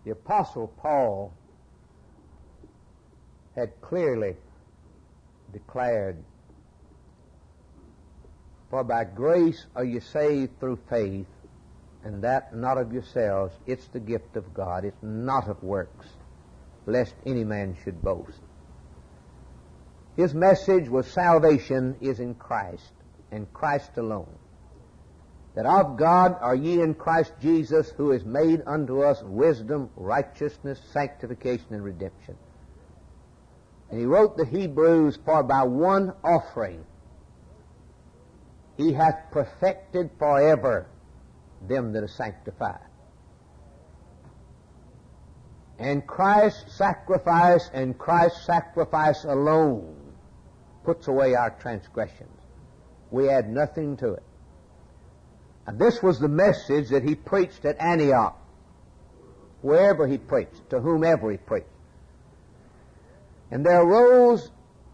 The Apostle Paul had clearly declared, "For by grace are you saved through faith, and that not of yourselves, it's the gift of God, it's not of works, lest any man should boast." His message was salvation is in Christ, and Christ alone. That of God are ye in Christ Jesus, who is made unto us wisdom, righteousness, sanctification, and redemption. And he wrote the Hebrews, "For by one offering he hath perfected forever them that are sanctified." And Christ's sacrifice, and Christ's sacrifice alone, puts away our transgressions. We add nothing to it. And this was the message that he preached at Antioch, wherever he preached, to whomever he preached. And there arose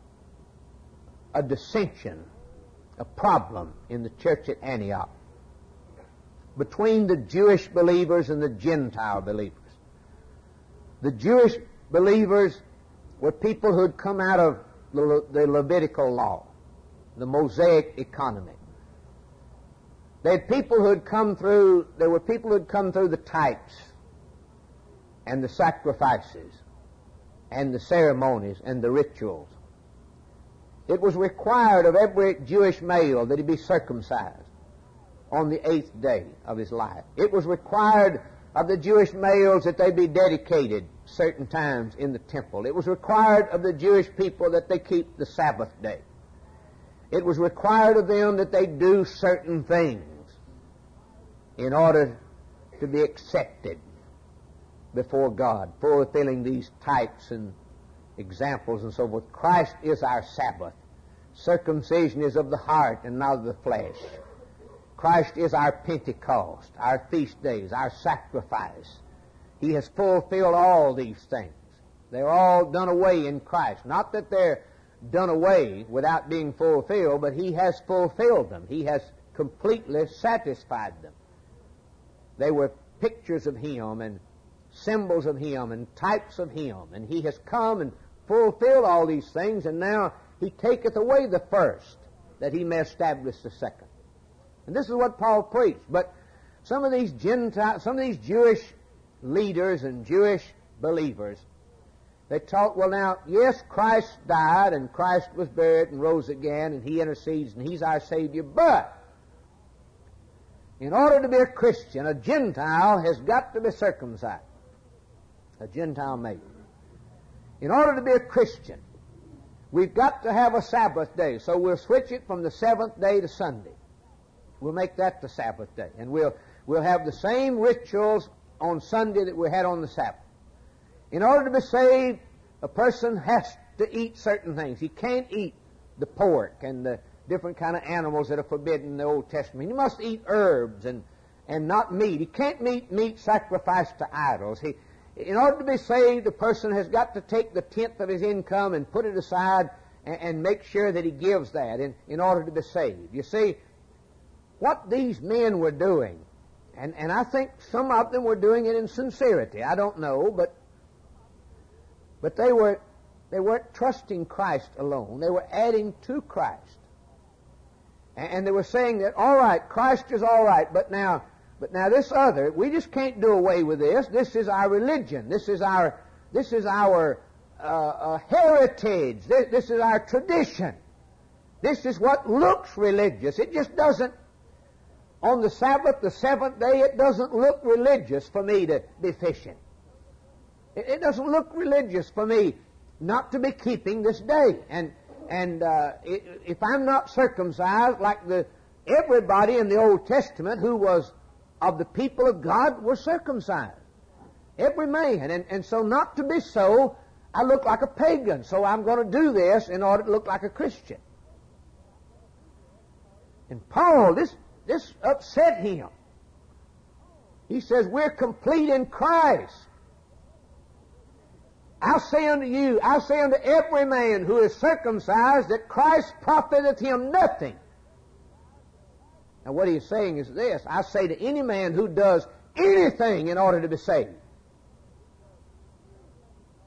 a dissension, a problem in the church at Antioch between the Jewish believers and the Gentile believers. The Jewish believers were people who had come out of the Levitical law, the Mosaic economy. There were people who had come through the types and the sacrifices and the ceremonies and the rituals. It was required of every Jewish male that he be circumcised on the 8th day of his life. It was required of the Jewish males that they be dedicated certain times in the temple. It was required of the Jewish people that they keep the Sabbath day. It was required of them that they do certain things in order to be accepted before God, fulfilling these types and examples and so forth. Christ is our Sabbath. Circumcision is of the heart and not of the flesh. Christ is our Pentecost, our feast days, our sacrifice. He has fulfilled all these things. They're all done away in Christ. Not that they're done away without being fulfilled, but He has fulfilled them. He has completely satisfied them. They were pictures of Him and symbols of Him and types of Him, and He has come and fulfilled all these things, and now He taketh away the first, that He may establish the second. And this is what Paul preached. But some of these Jewish leaders and Jewish believers, they taught, well now, yes, Christ died and Christ was buried and rose again and He intercedes and He's our Savior, but in order to be a Christian, a Gentile has got to be circumcised. A Gentile male. In order to be a Christian, we've got to have a Sabbath day. So we'll switch it from the 7th day to Sunday. We'll make that the Sabbath day. And we'll have the same rituals on Sunday that we had on the Sabbath. In order to be saved, a person has to eat certain things. He can't eat the pork and the different kind of animals that are forbidden in the Old Testament. He must eat herbs and not meat. He can't eat meat sacrificed to idols. In order to be saved, the person has got to take the 10th of his income and put it aside and make sure that he gives that in order to be saved. You see, what these men were doing, and I think some of them were doing it in sincerity. I don't know, but they weren't trusting Christ alone. They were adding to Christ. And they were saying that, all right, Christ is all right, but now this other, we just can't do away with this. This is our religion. This is our heritage. This is our tradition. This is what looks religious. It just doesn't. On the Sabbath, the 7th day, it doesn't look religious for me to be fishing. It doesn't look religious for me not to be keeping this day. And if I'm not circumcised, like everybody in the Old Testament who was of the people of God were circumcised. Every man. And so not to be so, I look like a pagan. So I'm going to do this in order to look like a Christian. And Paul, this upset him. He says, we're complete in Christ. I'll say unto every man who is circumcised that Christ profiteth him nothing. Now what he is saying is this: I say to any man who does anything in order to be saved,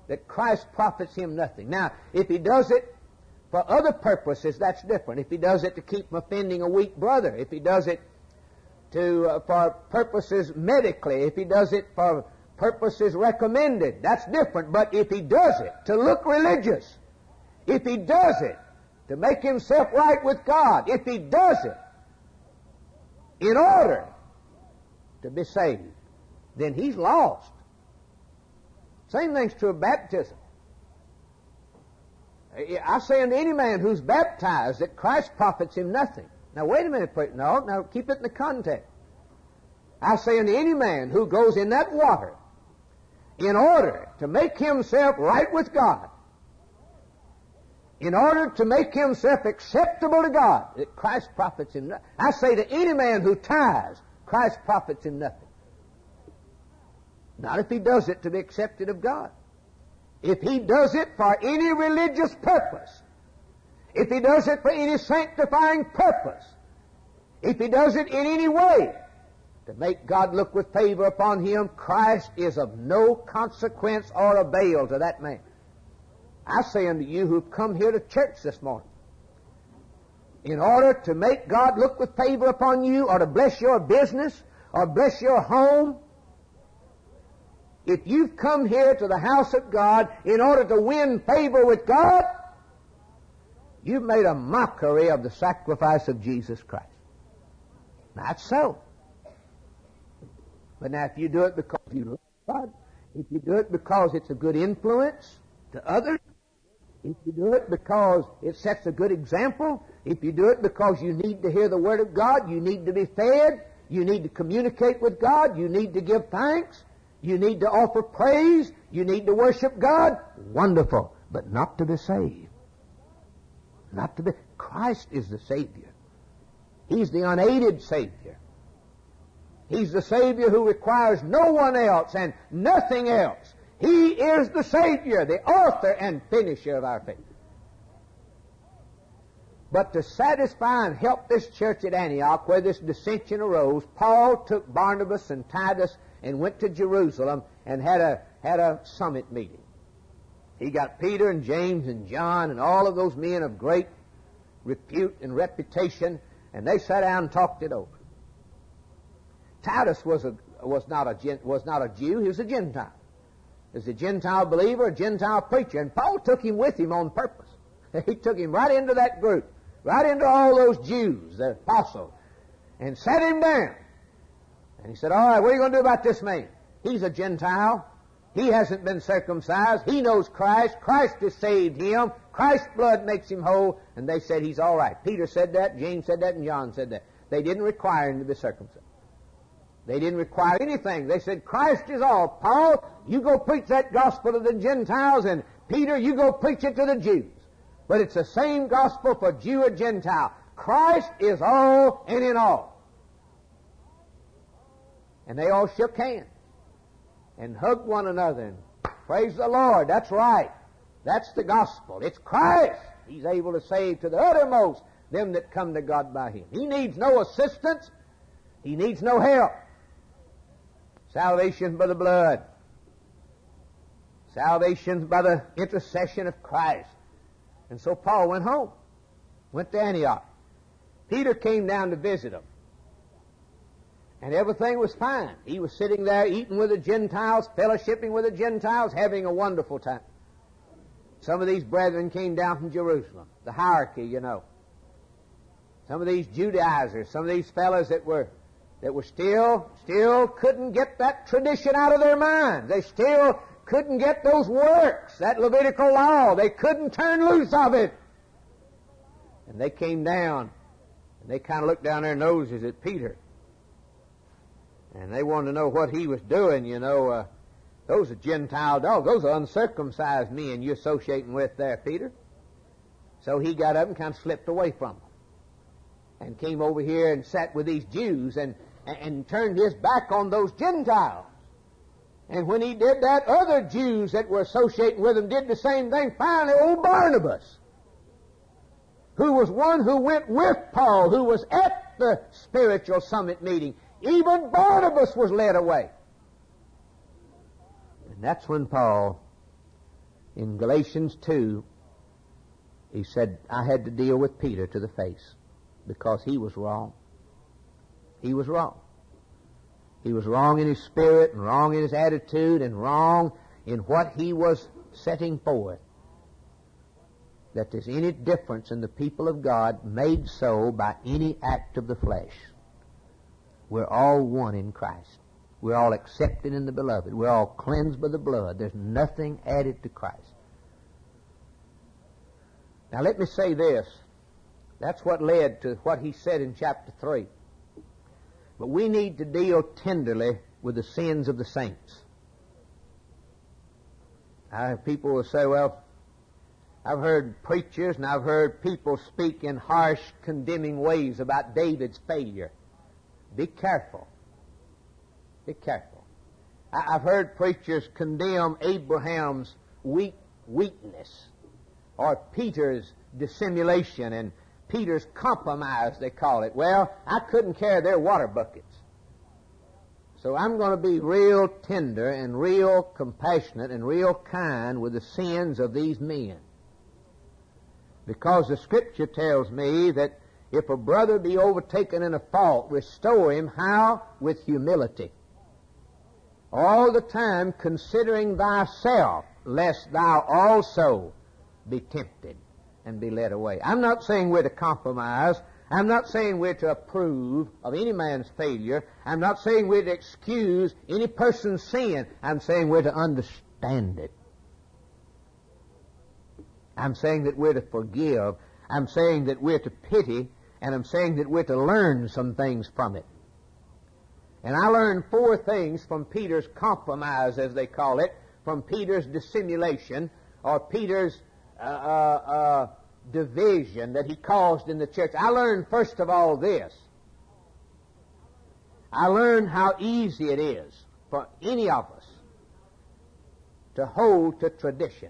that Christ profits him nothing. Now, if he does it for other purposes, that's different. If he does it to keep from offending a weak brother, if he does it for purposes medically, if he does it for purposes recommended, that's different. But if he does it to look religious, if he does it to make himself right with God, if he does it in order to be saved, then he's lost. Same thing's true of baptism. I say unto any man who's baptized that Christ profits him nothing. Now wait a minute, now keep it in the context. I say unto any man who goes in that water in order to make himself right with God, in order to make himself acceptable to God, that Christ profits him nothing. I say to any man who tithes, Christ profits him nothing. Not if he does it to be accepted of God. If he does it for any religious purpose, if he does it for any sanctifying purpose, if he does it in any way to make God look with favor upon him, Christ is of no consequence or avail to that man. I say unto you who've come here to church this morning, in order to make God look with favor upon you, or to bless your business, or bless your home, if you've come here to the house of God in order to win favor with God, you've made a mockery of the sacrifice of Jesus Christ. That's so. But now if you do it because you love God, if you do it because it's a good influence to others, if you do it because it sets a good example, if you do it because you need to hear the Word of God, you need to be fed, you need to communicate with God, you need to give thanks, you need to offer praise, you need to worship God, wonderful, but not to be saved. Not to be. Christ is the Savior. He's the unaided Savior. He's the Savior who requires no one else and nothing else. He is the Savior, the author and finisher of our faith. But to satisfy and help this church at Antioch, where this dissension arose, Paul took Barnabas and Titus and went to Jerusalem and had a summit meeting. He got Peter and James and John and all of those men of great repute and reputation, and they sat down and talked it over. Titus was not a Jew, he was a Gentile. He was a Gentile believer, a Gentile preacher, and Paul took him with him on purpose. He took him right into that group, right into all those Jews, the apostles, and sat him down. And he said, all right, what are you going to do about this man? He's a Gentile. He hasn't been circumcised. He knows Christ. Christ has saved him. Christ's blood makes him whole. And they said he's all right. Peter said that, James said that, and John said that. They didn't require him to be circumcised. They didn't require anything. They said, Christ is all. Paul, you go preach that gospel to the Gentiles, and Peter, you go preach it to the Jews. But it's the same gospel for Jew or Gentile. Christ is all and in all. And they all shook hands and hugged one another and praise the Lord. That's right. That's the gospel. It's Christ. He's able to save to the uttermost them that come to God by Him. He needs no assistance. He needs no help. Salvation by the blood. Salvation by the intercession of Christ. And so Paul went home, went to Antioch. Peter came down to visit him. And everything was fine. He was sitting there eating with the Gentiles, fellowshipping with the Gentiles, having a wonderful time. Some of these brethren came down from Jerusalem. The hierarchy, you know. Some of these Judaizers, some of these fellows that were still couldn't get that tradition out of their minds. They still couldn't get those works, that Levitical law. They couldn't turn loose of it. And they came down, and they kind of looked down their noses at Peter. And they wanted to know what he was doing, you know. Those are Gentile dogs. Those are uncircumcised men you're associating with there, Peter. So he got up and kind of slipped away from them and came over here and sat with these Jews and turned his back on those Gentiles. And when he did that, other Jews that were associating with him did the same thing. Finally, old Barnabas, who was one who went with Paul, who was at the spiritual summit meeting, even Barnabas was led away. And that's when Paul In Galatians 2, he said, I had to deal with Peter to the face because he was wrong. He was wrong. He was wrong in his spirit and wrong in his attitude and wrong in what he was setting forth. That there's any difference in the people of God made so by any act of the flesh. We're all one in Christ. We're all accepted in the Beloved. We're all cleansed by the blood. There's nothing added to Christ. Now let me say this. That's what led to what he said in chapter 3. But we need to deal tenderly with the sins of the saints. People will say, well, I've heard preachers and I've heard people speak in harsh, condemning ways about David's failure. Be careful. Be careful. I've heard preachers condemn Abraham's weakness, or Peter's dissimulation and Peter's compromise, they call it. Well, I couldn't carry their water buckets. So I'm going to be real tender and real compassionate and real kind with the sins of these men. Because the Scripture tells me that if a brother be overtaken in a fault, restore him. How? With humility. All the time considering thyself, lest thou also be tempted and be led away. I'm not saying we're to compromise. I'm not saying we're to approve of any man's failure. I'm not saying we're to excuse any person's sin. I'm saying we're to understand it. I'm saying that we're to forgive. I'm saying that we're to pity. And I'm saying that we're to learn some things from it. And I learned 4 things from Peter's compromise, as they call it, from Peter's dissimulation, or Peter's division that he caused in the church. I learned, first of all, this. I learned how easy it is for any of us to hold to tradition.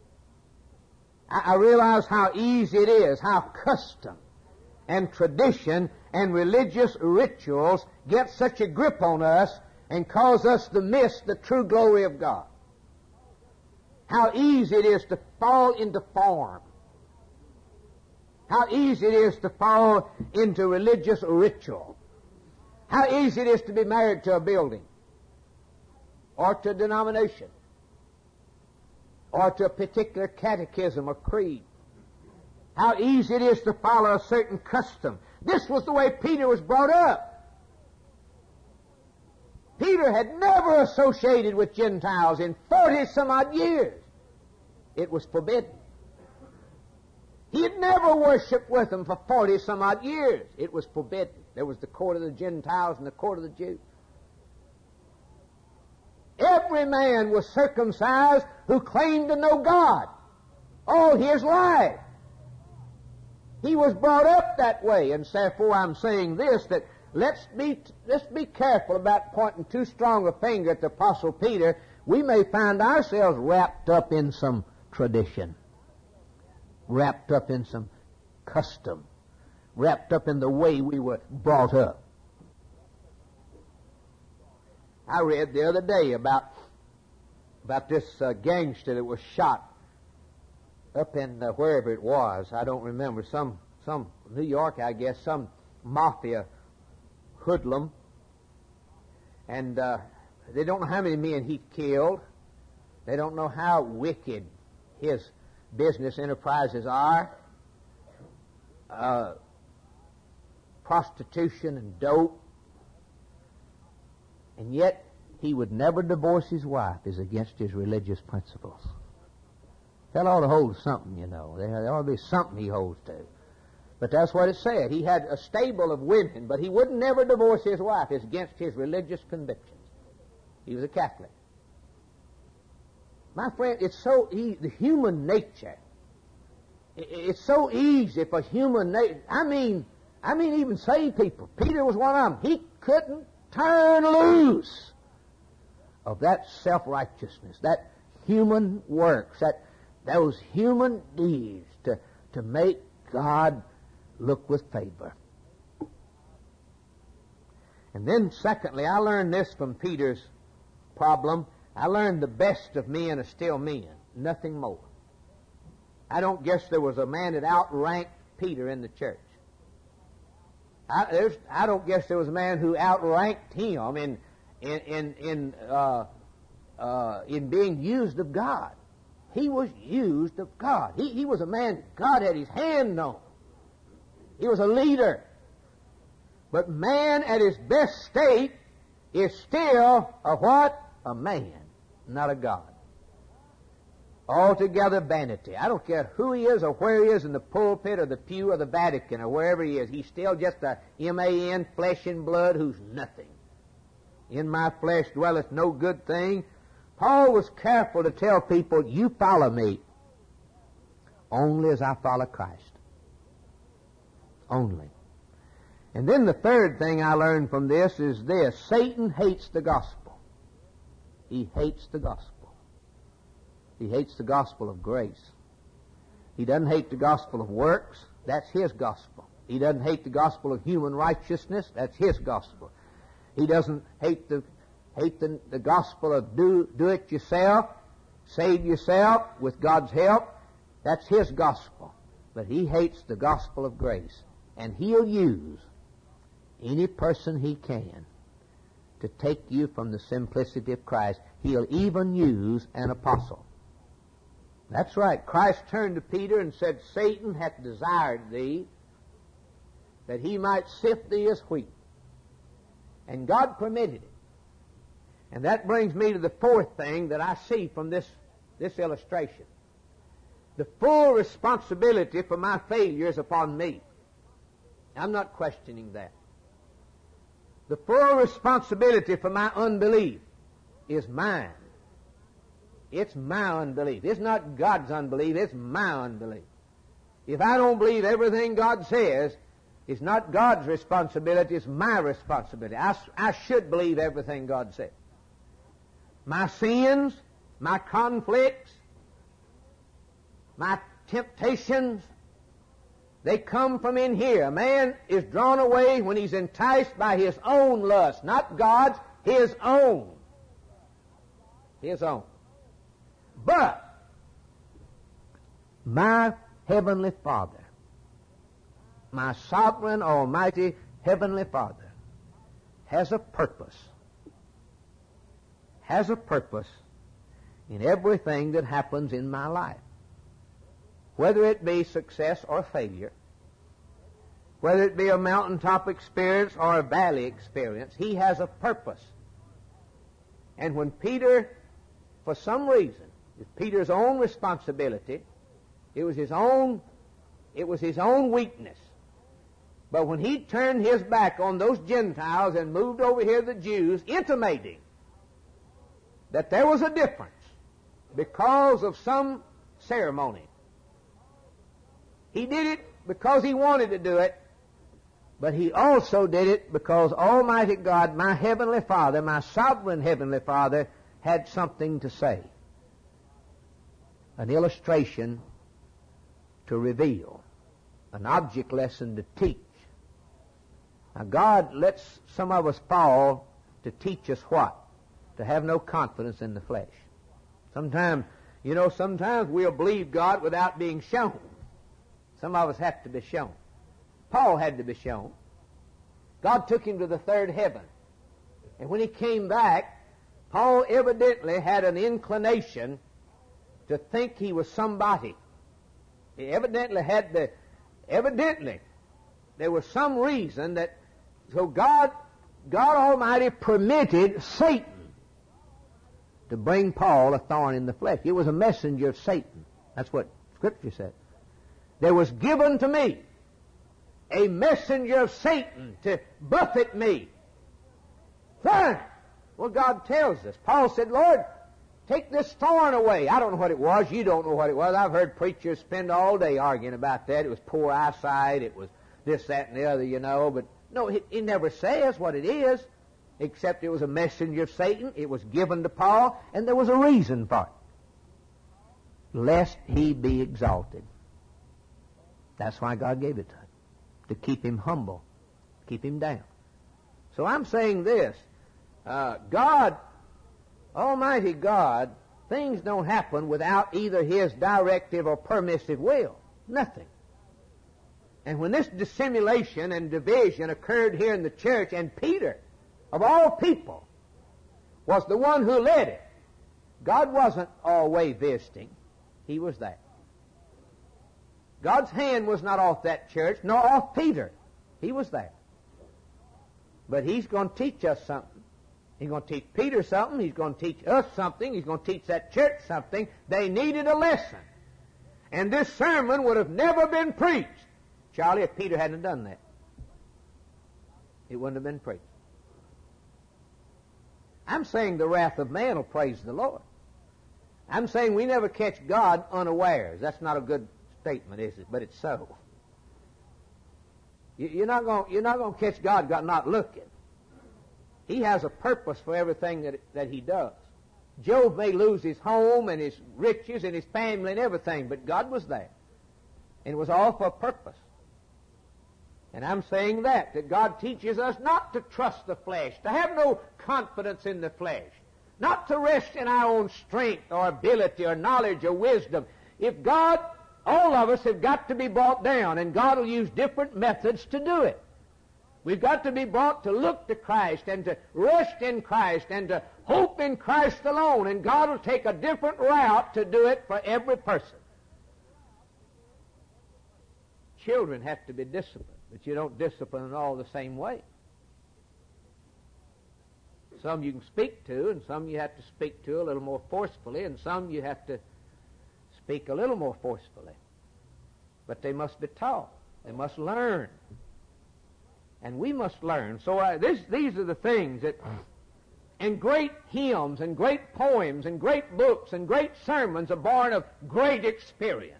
I realize how easy it is, how custom and tradition and religious rituals get such a grip on us and cause us to miss the true glory of God. How easy it is to fall into form. How easy it is to fall into religious ritual. How easy it is to be married to a building, or to a denomination, or to a particular catechism or creed. How easy it is to follow a certain custom. This was the way Peter was brought up. Peter had never associated with Gentiles in 40-some-odd years. It was forbidden. He had never worshipped with them for 40-some-odd years. It was forbidden. There was the court of the Gentiles and the court of the Jews. Every man was circumcised who claimed to know God all his life. He was brought up that way, and therefore I'm saying this, that let's be careful about pointing too strong a finger at the Apostle Peter. We may find ourselves wrapped up in some tradition, wrapped up in some custom, wrapped up in the way we were brought up. I read the other day about this gangster that was shot up in wherever it was. I don't remember. Some New York, I guess, some mafia hoodlum. And they don't know how many men he killed. They don't know how wicked his business enterprises are. Prostitution and dope. And yet, he would never divorce his wife as against his religious principles. Fellow ought to hold to something, you know. There ought to be something he holds to. But that's what it said. He had a stable of women, but he would never divorce his wife as against his religious convictions. He was a Catholic. My friend, it's so easy. The human nature. It's so easy for human nature. I mean, even saved people. Peter was one of them. He couldn't turn loose of that self-righteousness, that human works, those human deeds to make God look with favor. And then secondly, I learned this from Peter's problem. I learned the best of men are still men. nothing more. I don't guess there was a man that outranked Peter in the church. I don't guess there was a man who outranked him in being used of God. He was used of God. He was a man God had his hand on. He was a leader. But man at his best state is still a what? A man, not a God. Altogether vanity. I don't care who he is or where he is in the pulpit or the pew or the Vatican or wherever he is. He's still just a man, flesh and blood, who's nothing. In my flesh dwelleth no good thing. Paul was careful to tell people, you follow me only as I follow Christ. Only. And then the third thing I learned from this is this. Satan hates the gospel. He hates the gospel. He hates the gospel of grace. He doesn't hate the gospel of works. That's his gospel. He doesn't hate the gospel of human righteousness. That's his gospel. He doesn't hate the gospel of do it yourself, save yourself with God's help. That's his gospel. But he hates the gospel of grace. And he'll use any person he can to take you from the simplicity of Christ. He'll even use an apostle. That's right. Christ turned to Peter and said, Satan hath desired thee that he might sift thee as wheat. And God permitted it. And that brings me to the fourth thing that I see from this illustration. The full responsibility for my failure is upon me. I'm not questioning that. The full responsibility for my unbelief is mine. It's my unbelief. It's not God's unbelief. It's my unbelief. If I don't believe everything God says, it's not God's responsibility. It's my responsibility. I should believe everything God says. My sins, my conflicts, my temptations, they come from in here. A man is drawn away when he's enticed by his own lust, not God's, his own. His own. But my Heavenly Father, my sovereign, almighty Heavenly Father, has a purpose in everything that happens in my life. Whether it be success or failure, whether it be a mountaintop experience or a valley experience, he has a purpose. And when Peter, for some reason, it's Peter's own responsibility, it was his own weakness. But when he turned his back on those Gentiles and moved over here to the Jews, intimating that there was a difference because of some ceremony. He did it because he wanted to do it, but he also did it because Almighty God, my Heavenly Father, my sovereign Heavenly Father, had something to say. An illustration to reveal. An object lesson to teach. Now God lets some of us fall to teach us what? To have no confidence in the flesh. Sometimes we'll believe God without being shown. Some of us have to be shown. Paul had to be shown. God took him to the third heaven. And when he came back, Paul evidently had an inclination to think he was somebody. He evidently there was some reason that, so God Almighty permitted Satan to bring Paul a thorn in the flesh. It was a messenger of Satan. That's what Scripture said. There was given to me a messenger of Satan to buffet me. Why? Well, God tells us. Paul said, Lord, take this thorn away. I don't know what it was. You don't know what it was. I've heard preachers spend all day arguing about that. It was poor eyesight. It was this, that, and the other, But no, he never says what it is, except it was a messenger of Satan. It was given to Paul, and there was a reason for it. Lest he be exalted. That's why God gave it to him. To keep him humble. Keep him down. So I'm saying this. God, Almighty God, Things don't happen without either His directive or permissive will. Nothing. And when this dissimulation and division occurred here in the church, and Peter, of all people, was the one who led it, God wasn't always visiting. He was there. God's hand was not off that church, nor off Peter. He was there. But He's going to teach us something. He's going to teach Peter something. He's going to teach us something. He's going to teach that church something. They needed a lesson. And this sermon would have never been preached, Charlie, if Peter hadn't done that. It wouldn't have been preached. I'm saying the wrath of man will praise the Lord. I'm saying we never catch God unawares. That's not a good statement, is it? But it's so. You're not going to catch God not looking. He has a purpose for everything that He does. Job may lose his home and his riches and his family and everything, but God was there. And it was all for a purpose. And I'm saying that God teaches us not to trust the flesh, to have no confidence in the flesh, not to rest in our own strength or ability or knowledge or wisdom. If God, all of us have got to be brought down, and God will use different methods to do it. We've got to be brought to look to Christ and to rest in Christ and to hope in Christ alone, and God will take a different route to do it for every person. Children have to be disciplined, but you don't discipline them all the same way. Some you can speak to, and some you have to speak to a little more forcefully, and some you have to speak a little more forcefully. But they must be taught. They must learn. And we must learn. So these are the things that, and great hymns and great poems and great books and great sermons are born of great experience.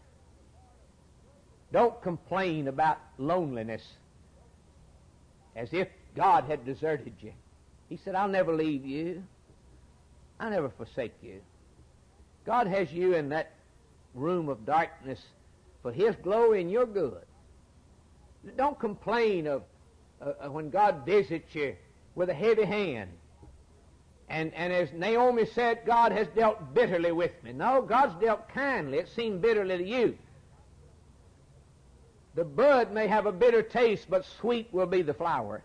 Don't complain about loneliness as if God had deserted you. He said, I'll never leave you. I'll never forsake you. God has you in that room of darkness for His glory and your good. Don't complain of when God visits you with a heavy hand. And as Naomi said, God has dealt bitterly with me. No, God's dealt kindly. It seemed bitterly to you. The bud may have a bitter taste, but sweet will be the flower.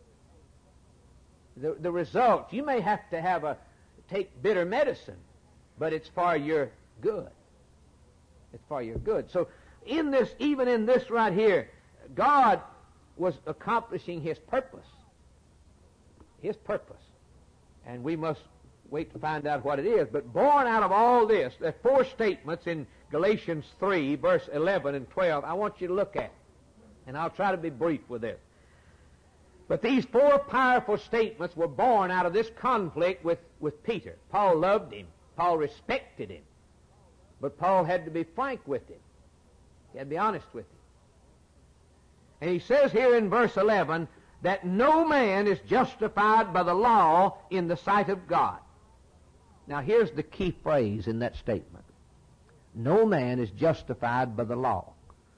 The result, you may have to take bitter medicine, but it's for your good. It's for your good. So in this, even in this right here, God was accomplishing His purpose. His purpose. And we must wait to find out what it is. But born out of all this, there are 4 statements in Galatians 3, verse 11 and 12. I want you to look at. And I'll try to be brief with this. But these 4 powerful statements were born out of this conflict with Peter. Paul loved him. Paul respected him. But Paul had to be frank with him. He had to be honest with him. And he says here in verse 11 that no man is justified by the law in the sight of God. Now here's the key phrase in that statement. No man is justified by the law.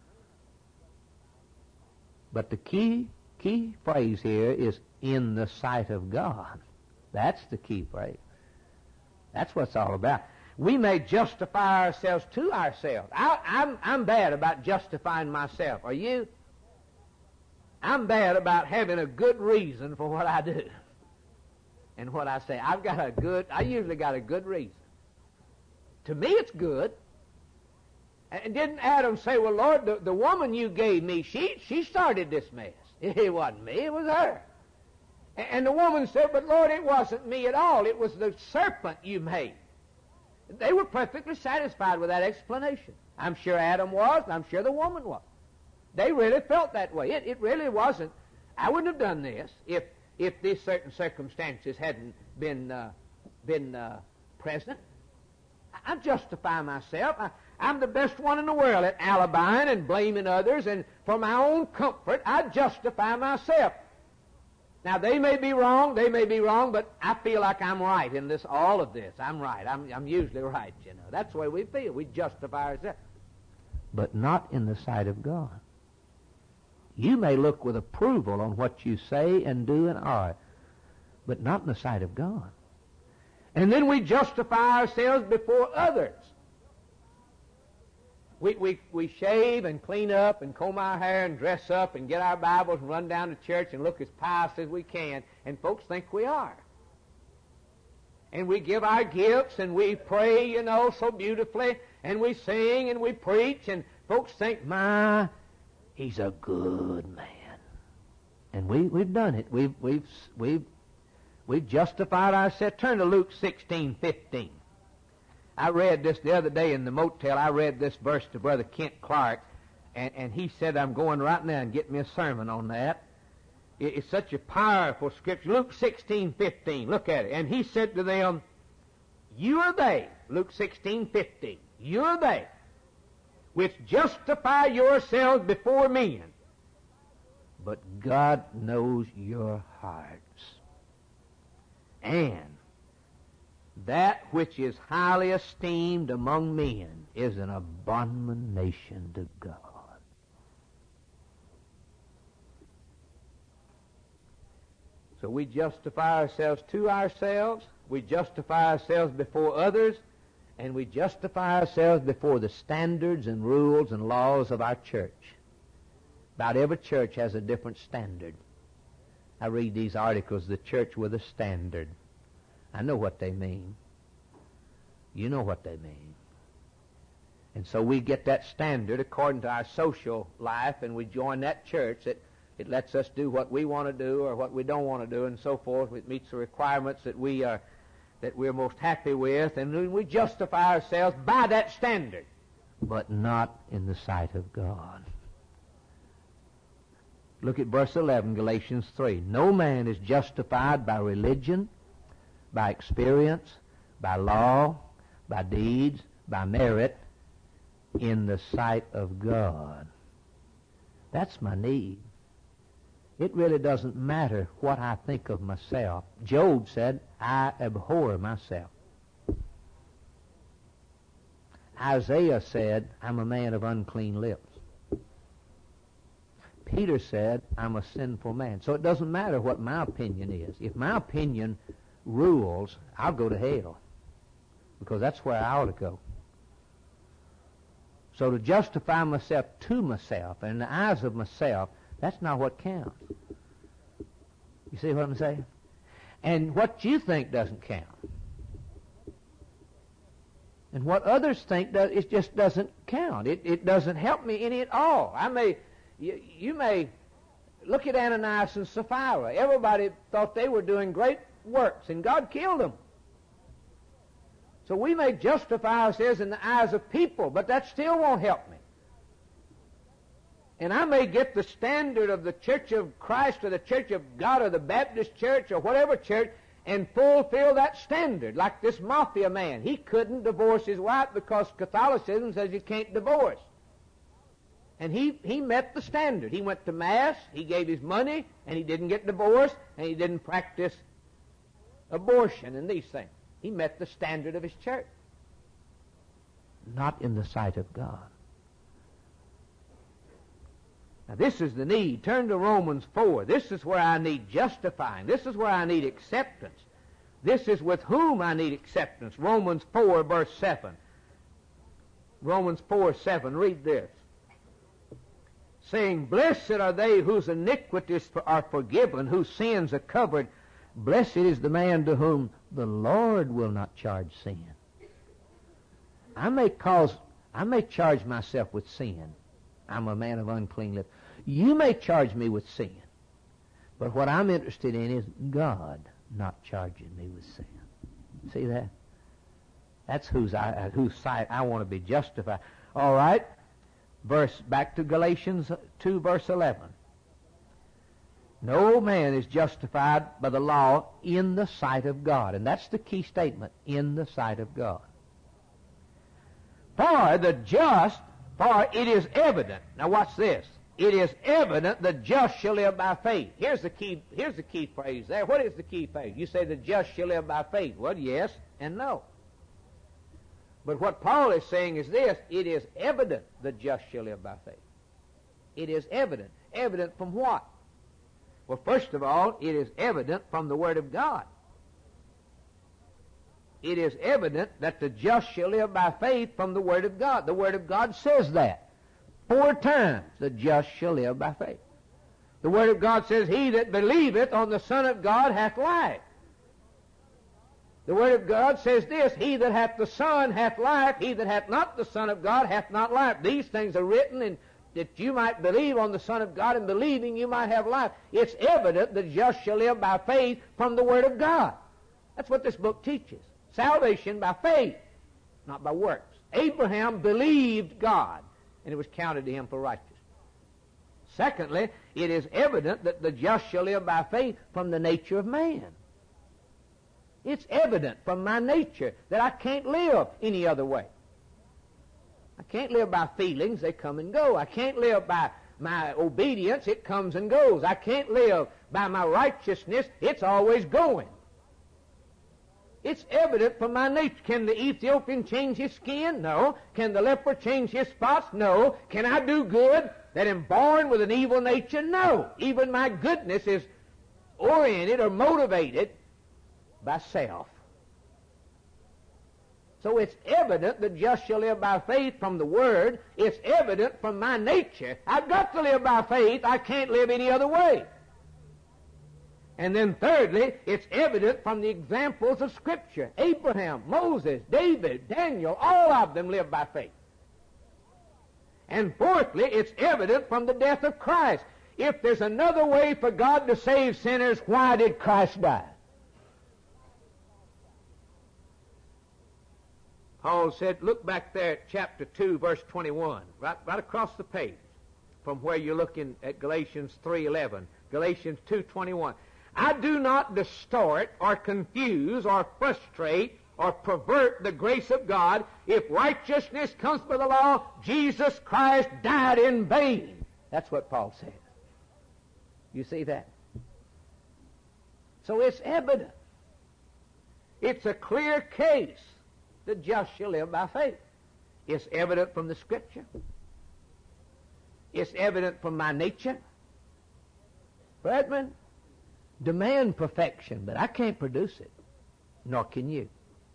But the key phrase here is in the sight of God. That's the key phrase. That's what it's all about. We may justify ourselves to ourselves. I'm bad about justifying myself. Are you? I'm bad about having a good reason for what I do and what I say. I usually got a good reason. To me, it's good. And didn't Adam say, well, Lord, the woman you gave me, she started this mess. It wasn't me, it was her. And the woman said, but Lord, it wasn't me at all. It was the serpent you made. They were perfectly satisfied with that explanation. I'm sure Adam was, and I'm sure the woman was. They really felt that way. It really wasn't. I wouldn't have done this if these certain circumstances hadn't been present. I justify myself. I'm the best one in the world at alibying and blaming others, and for my own comfort, I justify myself. Now, they may be wrong, but I feel like I'm right in all of this. I'm right. I'm usually right, you know. That's the way we feel. We justify ourselves. But not in the sight of God. You may look with approval on what you say and do and are, but not in the sight of God. And then we justify ourselves before others. We shave and clean up and comb our hair and dress up and get our Bibles and run down to church and look as pious as we can, and folks think we are. And we give our gifts and we pray, you know, so beautifully, and we sing and we preach, and folks think, my, he's a good man. And we've done it. We've justified ourselves. Turn to Luke 16:15. I read this the other day in the motel. I read this verse to Brother Kent Clark, and he said, I'm going right now and get me a sermon on that. It's such a powerful scripture. Luke 16:15. Look at it. And he said to them, you are they, Luke 16:15, you are they which justify yourselves before men, but God knows your hearts. And that which is highly esteemed among men is an abomination to God. So we justify ourselves to ourselves, we justify ourselves before others, and we justify ourselves before the standards and rules and laws of our church. About every church has a different standard. I read these articles, the church with a standard. I know what they mean. You know what they mean. And so we get that standard according to our social life, and we join that church that it lets us do what we want to do or what we don't want to do, and so forth. It meets the requirements that we're most happy with, and we justify ourselves by that standard, but not in the sight of God. Look at verse 11, Galatians 3. No man is justified by religion, by experience, by law, by deeds, by merit, in the sight of God. That's my need. It really doesn't matter what I think of myself. Job said, I abhor myself. Isaiah said, I'm a man of unclean lips. Peter said, I'm a sinful man. So it doesn't matter what my opinion is. If my opinion rules, I'll go to hell, because that's where I ought to go. So to justify myself to myself and in the eyes of myself, that's not what counts. You see what I'm saying? And what you think doesn't count. And what others think it just doesn't count. It doesn't help me any at all. You may look at Ananias and Sapphira. Everybody thought they were doing great works, and God killed them. So we may justify ourselves in the eyes of people, but that still won't help me. And I may get the standard of the Church of Christ or the Church of God or the Baptist Church or whatever church and fulfill that standard, like this mafia man. He couldn't divorce his wife because Catholicism says you can't divorce. And he met the standard. He went to Mass, he gave his money, and he didn't get divorced, and he didn't practice abortion and these things. He met the standard of his church. Not in the sight of God. Now this is the need. Turn to Romans 4. This is where I need justifying. This is where I need acceptance. This is with whom I need acceptance. Romans 4, verse 7. Romans 4, 7. Read this. Saying, blessed are they whose iniquities are forgiven, whose sins are covered. Blessed is the man to whom the Lord will not charge sin. I may charge myself with sin. I'm a man of unclean lips. You may charge me with sin. But what I'm interested in is God not charging me with sin. See that? That's whose sight I want to be justified. All right. Back to Galatians 2, verse 11. No man is justified by the law in the sight of God. And that's the key statement, in the sight of God. For it is evident. Now watch this. It is evident the just shall live by faith. Here's the key phrase there. What is the key phrase? You say the just shall live by faith. Well, yes and no. But what Paul is saying is this: it is evident the just shall live by faith. It is evident. Evident from what? Well, first of all, it is evident from the Word of God. it is evident that the just shall live by faith from the Word of God. The Word of God says that. 4 times, the just shall live by faith. The Word of God says, he that believeth on the Son of God hath life. The Word of God says this, he that hath the Son hath life, he that hath not the Son of God hath not life. These things are written in that you might believe on the Son of God, and believing you might have life. It's evident the just shall live by faith from the Word of God. That's what this book teaches. Salvation by faith, not by works. Abraham believed God, and it was counted to him for righteousness. Secondly, it is evident that the just shall live by faith from the nature of man. It's evident from my nature that I can't live any other way. I can't live by feelings, they come and go. I can't live by my obedience, it comes and goes. I can't live by my righteousness, it's always going. It's evident from my nature. Can the Ethiopian change his skin? No. Can the leper change his spots? No. Can I do good that am born with an evil nature? No. Even my goodness is oriented or motivated by self. So it's evident the just shall live by faith from the Word. It's evident from my nature. I've got to live by faith. I can't live any other way. And then thirdly, it's evident from the examples of Scripture. Abraham, Moses, David, Daniel, all of them lived by faith. And fourthly, it's evident from the death of Christ. If there's another way for God to save sinners, why did Christ die? Paul said, look back there at chapter 2, verse 21, right across the page from where you're looking at Galatians 3:11, Galatians 2:21. I do not distort or confuse or frustrate or pervert the grace of God. If righteousness comes by the law, Jesus Christ died in vain. That's what Paul says. You see that? So it's evident. It's a clear case. The just shall live by faith. It's evident from the Scripture. It's evident from my nature. Brethren, demand perfection, but I can't produce it, nor can you.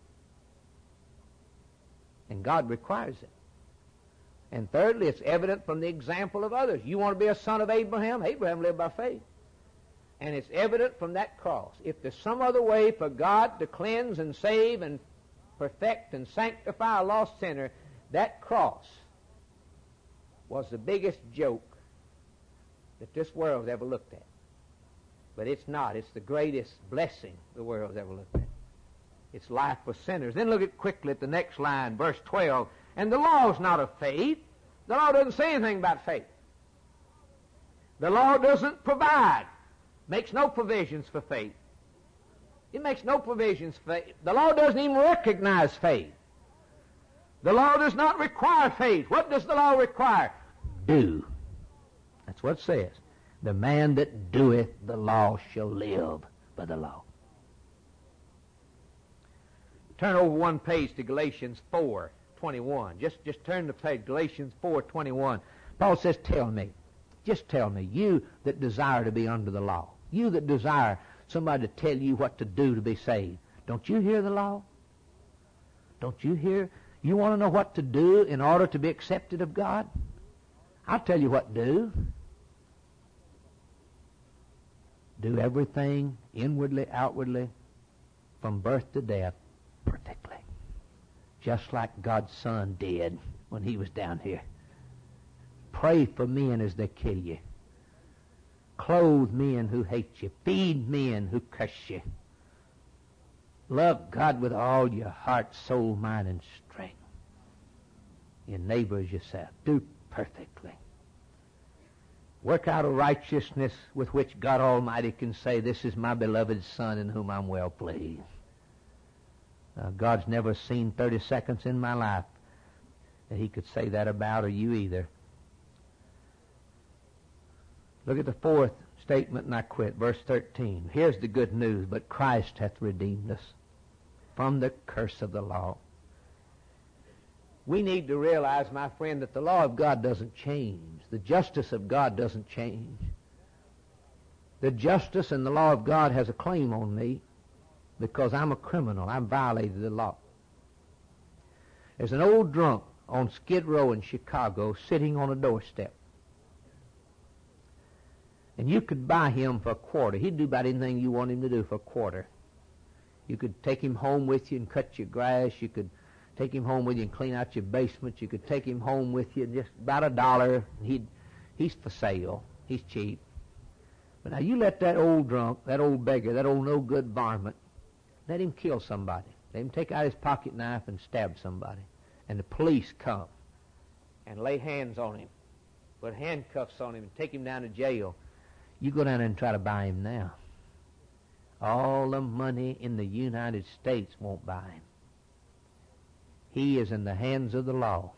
And God requires it. And thirdly, it's evident from the example of others. You want to be a son of Abraham? Abraham lived by faith. And it's evident from that cross. If there's some other way for God to cleanse and save and perfect and sanctify a lost sinner, that cross was the biggest joke that this world's ever looked at. But it's not. It's the greatest blessing the world's ever looked at. It's life for sinners. Then look quickly at the next line, verse 12. And the law is not of faith. The law doesn't say anything about faith. The law doesn't provide, makes no provisions for faith. It makes no provisions for faith. The law doesn't even recognize faith. The law does not require faith. What does the law require? Do. That's what it says. The man that doeth the law shall live by the law. Turn over one page to Galatians 4:21. Just turn the page, Galatians 4:21. Paul says, tell me, just tell me, you that desire to be under the law, you that desire somebody to tell you what to do to be saved, don't you hear the law? Don't you hear? You want to know what to do in order to be accepted of God? I'll tell you what to do. Do everything inwardly, outwardly, from birth to death, perfectly. Just like God's Son did when he was down here. Pray for men as they kill you. Clothe men who hate you. Feed men who curse you. Love God with all your heart, soul, mind, and strength. Your neighbor as yourself. Do perfectly. Work out a righteousness with which God Almighty can say, this is my beloved Son in whom I'm well pleased. God's never seen 30 seconds in my life that he could say that about, or you either. Look at the fourth statement and I quit. Verse 13. Here's the good news. But Christ hath redeemed us from the curse of the law. We need to realize, my friend, that the law of God doesn't change. The justice of God doesn't change. The justice and the law of God has a claim on me. because I'm a criminal. I violated the law. There's an old drunk on Skid Row in Chicago sitting on a doorstep. And you could buy him for a quarter. He'd do about anything you want him to do for a quarter. You could take him home with you and cut your grass. You could take him home with you and clean out your basement. You could take him home with you just about $1. He's for sale. He's cheap. But now you let that old drunk, that old beggar, that old no-good varmint, let him kill somebody. Let him take out his pocket knife and stab somebody. And the police come and lay hands on him, put handcuffs on him and take him down to jail. You go down there and try to buy him now. All the money in the United States won't buy him. He is in the hands of the law.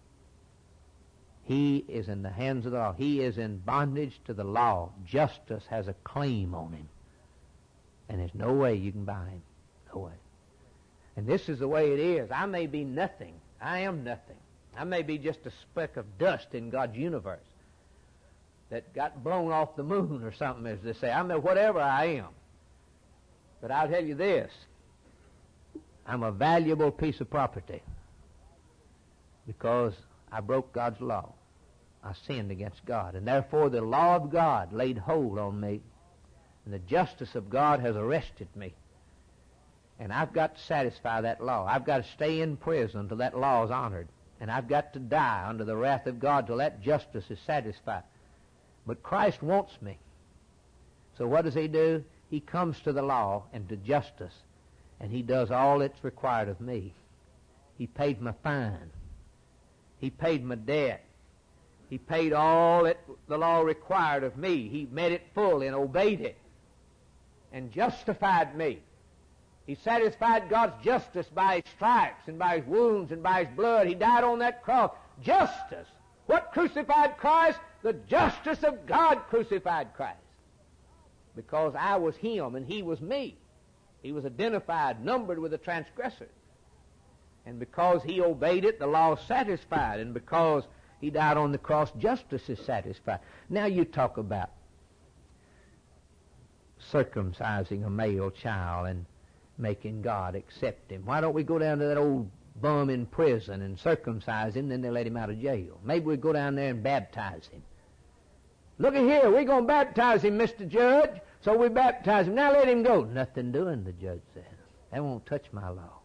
He is in the hands of the law. He is in bondage to the law. Justice has a claim on him. And there's no way you can buy him. No way. And this is the way it is. I may be nothing. I am nothing. I may be just a speck of dust in God's universe that got blown off the moon or something, as they say. I mean, whatever I am. But I'll tell you this. I'm a valuable piece of property because I broke God's law. I sinned against God. And therefore the law of God laid hold on me. And the justice of God has arrested me. And I've got to satisfy that law. I've got to stay in prison until that law is honored. And I've got to die under the wrath of God till that justice is satisfied. But Christ wants me. So what does he do? He comes to the law and to justice, and he does all that's required of me. He paid my fine. He paid my debt. He paid all that the law required of me. He met it full and obeyed it and justified me. He satisfied God's justice by his stripes and by his wounds and by his blood. He died on that cross. Justice. What crucified Christ? The justice of God crucified Christ. Because I was him and he was me. He was identified, numbered with the transgressors. And because he obeyed it, the law is satisfied. And because he died on the cross, justice is satisfied. Now you talk about circumcising a male child and making God accept him. Why don't we go down to that old bum in prison and circumcise him, then they let him out of jail? Maybe we go down there and baptize him. Look at here, we're going to baptize him, Mr. Judge. So we baptize him. Now let him go. Nothing doing, the judge says. That won't touch my law.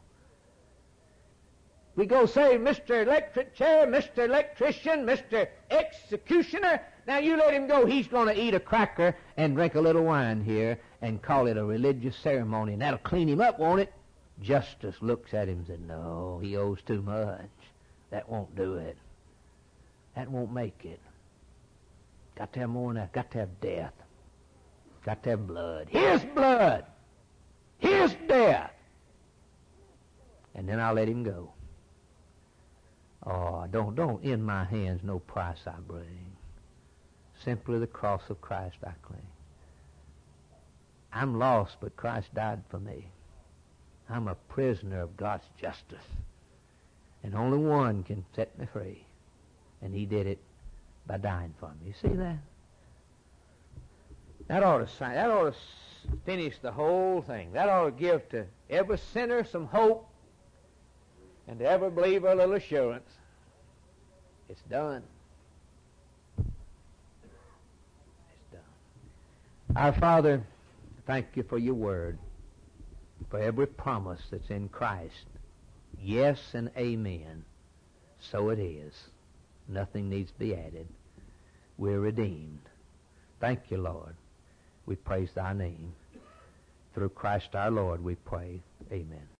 We go say, Mr. Electric Chair, Mr. Electrician, Mr. Executioner, now you let him go. He's going to eat a cracker and drink a little wine here and call it a religious ceremony, and that'll clean him up, won't it? Justice looks at him and says, no, he owes too much. That won't do it. That won't make it. Got to have more than that. Got to have death. Got to have blood. Here's blood. Here's death. And then I'll let him go. Oh, don't in my hands no price I bring. Simply the cross of Christ I claim. I'm lost, but Christ died for me. I'm a prisoner of God's justice. And only one can set me free. And he did it by dying for me. You see that? That ought to finish the whole thing. That ought to give to every sinner some hope and to every believer a little assurance. It's done. It's done. Our Father, thank you for your word, for every promise that's in Christ. Yes and amen. So it is. Nothing needs to be added. We're redeemed. Thank you, Lord. We praise thy name. Through Christ our Lord we pray. Amen.